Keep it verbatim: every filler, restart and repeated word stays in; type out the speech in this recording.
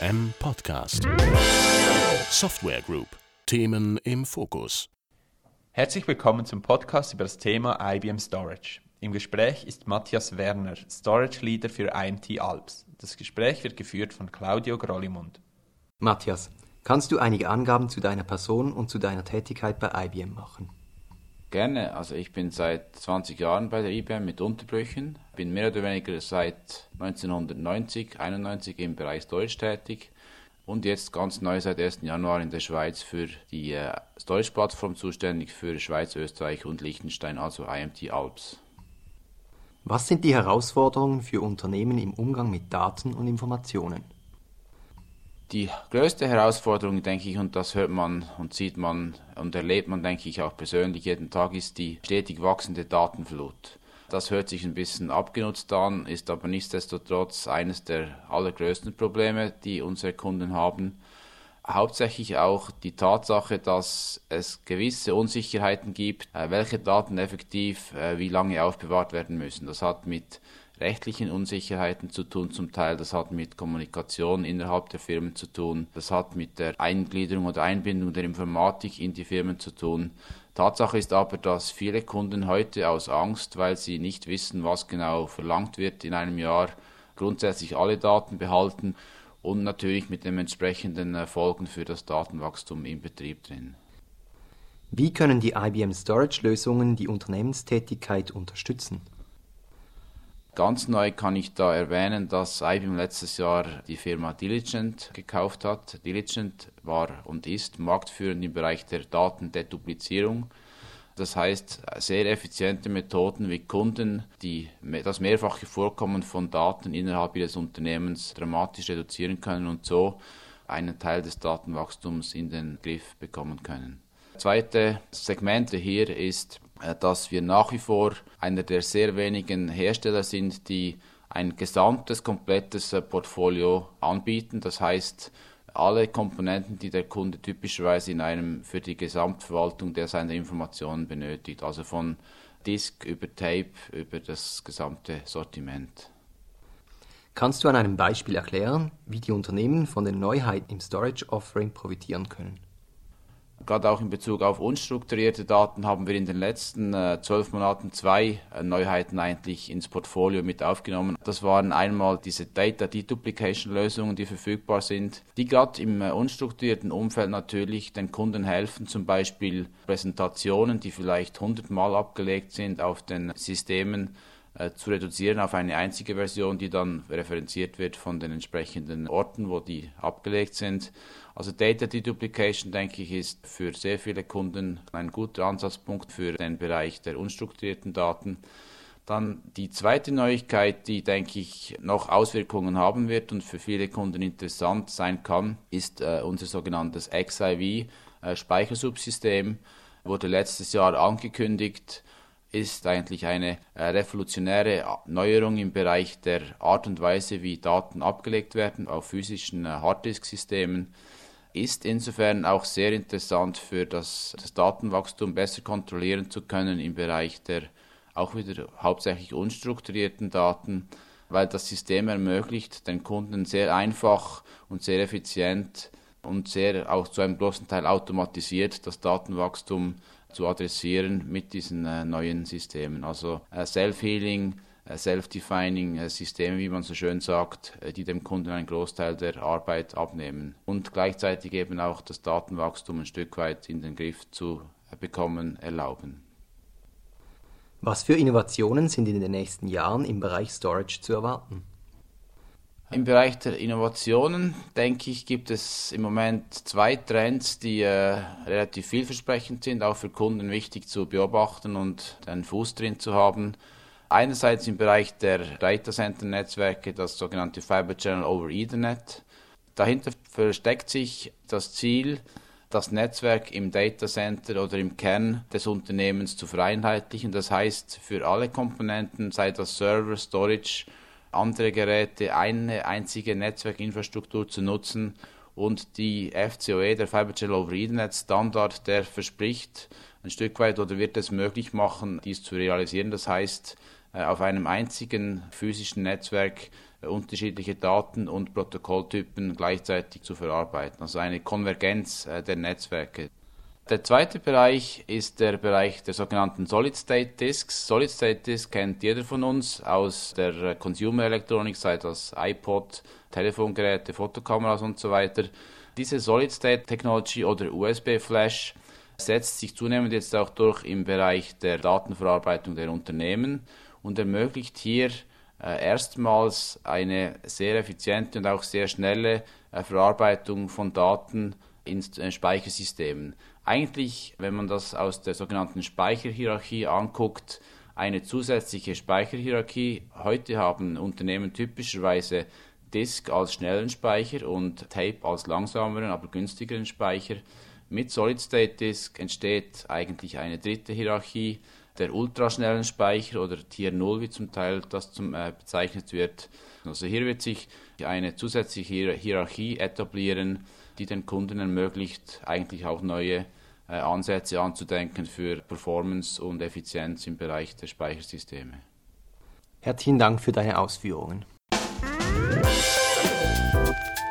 M Podcast. Software Group. Themen im Fokus. Herzlich willkommen zum Podcast über das Thema I B M Storage. Im Gespräch ist Matthias Werner, Storage Leader für I M T Alps. Das Gespräch wird geführt von Claudio Grollimund. Matthias, kannst du einige Angaben zu deiner Person und zu deiner Tätigkeit bei I B M machen? Gerne. Also ich bin seit zwanzig Jahren bei der I B M mit Unterbrüchen, bin mehr oder weniger seit neunzehnhundertneunzig, einundneunzig im Bereich Storage tätig und jetzt ganz neu seit ersten Januar in der Schweiz für die äh, Storage-Plattform zuständig für Schweiz, Österreich und Liechtenstein, also I M T Alps. Was sind die Herausforderungen für Unternehmen im Umgang mit Daten und Informationen? Die größte Herausforderung, denke ich, und das hört man und sieht man und erlebt man, denke ich, auch persönlich jeden Tag, ist die stetig wachsende Datenflut. Das hört sich ein bisschen abgenutzt an, ist aber nichtsdestotrotz eines der allergrößten Probleme, die unsere Kunden haben. Hauptsächlich auch die Tatsache, dass es gewisse Unsicherheiten gibt, welche Daten effektiv wie lange aufbewahrt werden müssen. Das hat mit rechtlichen Unsicherheiten zu tun zum Teil, das hat mit Kommunikation innerhalb der Firmen zu tun, das hat mit der Eingliederung oder Einbindung der Informatik in die Firmen zu tun. Tatsache ist aber, dass viele Kunden heute aus Angst, weil sie nicht wissen, was genau verlangt wird in einem Jahr, grundsätzlich alle Daten behalten und natürlich mit den entsprechenden Folgen für das Datenwachstum im Betrieb drin. Wie können die I B M Storage-Lösungen die Unternehmenstätigkeit unterstützen? Ganz neu kann ich da erwähnen, dass I B M letztes Jahr die Firma Diligent gekauft hat. Diligent war und ist marktführend im Bereich der Datendeduplizierung. Das heißt, sehr effiziente Methoden, wie Kunden die, das mehrfache Vorkommen von Daten innerhalb ihres Unternehmens dramatisch reduzieren können und so einen Teil des Datenwachstums in den Griff bekommen können. Das zweite Segment hier ist, dass wir nach wie vor einer der sehr wenigen Hersteller sind, die ein gesamtes, komplettes Portfolio anbieten. Das heißt, alle Komponenten, die der Kunde typischerweise in einem für die Gesamtverwaltung der seiner Informationen benötigt, also von Disk über Tape über das gesamte Sortiment. Kannst du an einem Beispiel erklären, wie die Unternehmen von den Neuheiten im Storage Offering profitieren können? Gerade auch in Bezug auf unstrukturierte Daten haben wir in den letzten äh, zwölf Monaten zwei äh, Neuheiten eigentlich ins Portfolio mit aufgenommen. Das waren einmal diese Data Deduplication Lösungen, die verfügbar sind, die gerade im äh, unstrukturierten Umfeld natürlich den Kunden helfen, zum Beispiel Präsentationen, die vielleicht hundertmal abgelegt sind, auf den Systemen äh, zu reduzieren auf eine einzige Version, die dann referenziert wird von den entsprechenden Orten, wo die abgelegt sind. Also Data Deduplication, denke ich, ist für sehr viele Kunden ein guter Ansatzpunkt für den Bereich der unstrukturierten Daten. Dann die zweite Neuigkeit, die, denke ich, noch Auswirkungen haben wird und für viele Kunden interessant sein kann, ist äh, unser sogenanntes X I V äh, Speichersubsystem. Wurde letztes Jahr angekündigt, ist eigentlich eine äh, revolutionäre Neuerung im Bereich der Art und Weise, wie Daten abgelegt werden auf physischen äh, Harddisk-Systemen. Ist insofern auch sehr interessant für das, das Datenwachstum besser kontrollieren zu können im Bereich der auch wieder hauptsächlich unstrukturierten Daten, weil das System ermöglicht, den Kunden sehr einfach und sehr effizient und sehr auch zu einem großen Teil automatisiert das Datenwachstum zu adressieren mit diesen äh, neuen Systemen. Also äh, Self-Healing, Self-Defining Systeme, wie man so schön sagt, die dem Kunden einen Großteil der Arbeit abnehmen und gleichzeitig eben auch das Datenwachstum ein Stück weit in den Griff zu bekommen erlauben. Was für Innovationen sind in den nächsten Jahren im Bereich Storage zu erwarten? Im Bereich der Innovationen, denke ich, gibt es im Moment zwei Trends, die äh, relativ vielversprechend sind, auch für Kunden wichtig zu beobachten und einen Fuß drin zu haben. Einerseits im Bereich der Datacenter-Netzwerke, das sogenannte Fiber Channel over Ethernet. Dahinter versteckt sich das Ziel, das Netzwerk im Datacenter oder im Kern des Unternehmens zu vereinheitlichen. Das heißt, für alle Komponenten, sei das Server, Storage, andere Geräte, eine einzige Netzwerkinfrastruktur zu nutzen und die F C O E, der Fiber Channel over Ethernet Standard, der verspricht ein Stück weit oder wird es möglich machen, dies zu realisieren. Das heißt, auf einem einzigen physischen Netzwerk äh, unterschiedliche Daten und Protokolltypen gleichzeitig zu verarbeiten. Also eine Konvergenz äh, der Netzwerke. Der zweite Bereich ist der Bereich der sogenannten Solid-State-Disks. Solid-State-Disk kennt jeder von uns aus der Consumer-Elektronik, sei das iPod, Telefongeräte, Fotokameras und so weiter. Diese Solid-State-Technology oder U S B-Flash setzt sich zunehmend jetzt auch durch im Bereich der Datenverarbeitung der Unternehmen und ermöglicht hier äh, erstmals eine sehr effiziente und auch sehr schnelle äh, Verarbeitung von Daten in äh, Speichersystemen. Eigentlich, wenn man das aus der sogenannten Speicherhierarchie anguckt, eine zusätzliche Speicherhierarchie. Heute haben Unternehmen typischerweise Disk als schnellen Speicher und Tape als langsameren, aber günstigeren Speicher. Mit Solid-State-Disk entsteht eigentlich eine dritte Hierarchie, der ultraschnellen Speicher oder Tier null, wie zum Teil das zum, äh, bezeichnet wird. Also hier wird sich eine zusätzliche Hierarchie etablieren, die den Kunden ermöglicht, eigentlich auch neue äh, Ansätze anzudenken für Performance und Effizienz im Bereich der Speichersysteme. Herzlichen Dank für deine Ausführungen.